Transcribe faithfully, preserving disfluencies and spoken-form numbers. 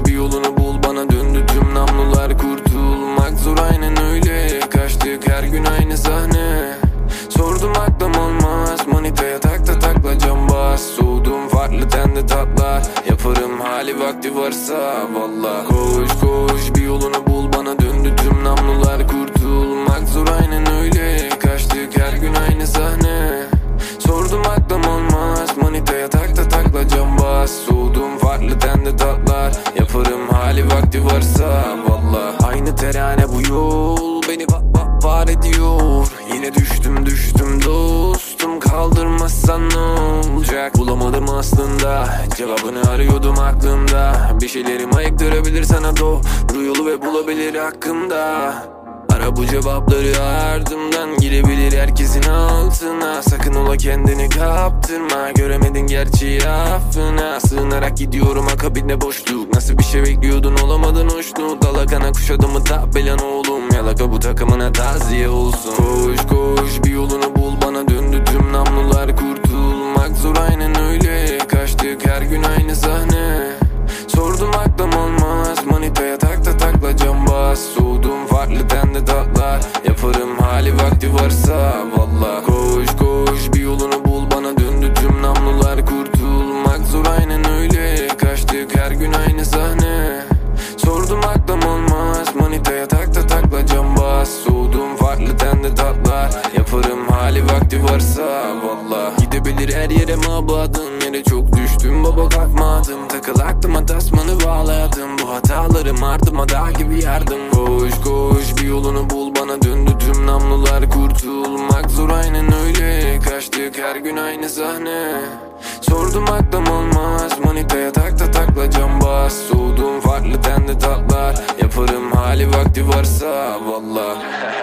koş bir yolunu bul, bana döndü tüm namlular. Kurtulmak zor aynen öyle, kaçtık her gün aynı sahne. Sordum aklım olmaz, manitaya takta takla cambaz. Soğudum farklı tende tatlar, yaparım hali vakti varsa valla. Koş koş bir yolunu bul, bana döndü tüm namlular. Kurtulmak zor aynen öyle, kaçtık her gün aynı sahne. Sordum aklım olmaz, manitaya takta takla cambaz. Soğudum farklı tende tatlar, yaparım hali vakti varsa valla. Aynı terane bu yol beni va va var ediyor. Yine düştüm düştüm dostum, kaldırmazsan ne olacak? Bulamadım aslında, cevabını arıyordum aklımda. Bir şeylerim ayıktırabilir sana doğru yolu ve bulabilir hakkımda. Ara bu cevapları ardımdan, girebilir herkesin altına. Sakın ola kendini kaptırma, göremedin gerçeği affına. Sığınarak gidiyorum akabinde boşluk, nasıl bir şey bekliyordun olamadın hoşnut. Alakana kuş adamı tabelan oğlum, yalaka bu takımına taziye olsun. Koş koş bir yolunu bul, bana döndü tüm namlular. Kurtulmak zor aynen öyle, kaçtık her gün aynı sahne. Sordum aklım olmaz, manitaya takta takla cambaz. Soğudum farklı tende tatlar, yaparım hali vakti varsa valla. Koş koş bir yolunu bul, bana döndü tüm namlular. Kurtulmak zor aynen öyle, kaçtık her gün aynı sahne. Sordum aklım olmaz, manitaya takta takla cambaz. Soğudum farklı tende tatlar, yaparım hali vakti varsa valla. Gidebilir her yere mabadın, yere çok düştüm baba kalkmadım. Takıl aklıma tasmanı bağladım, bu hatalarım ardıma dağ gibi yardım. Koş koş bir yolunu bul, bana döndü tüm namlular. Kurtulmak zor aynen öyle, kaçtık her gün aynı sahne. Sordum aklım olmaz, manitaya takta takla cambaz. Soğudum farklı tende tatlar, yaparım hali vakti varsa valla.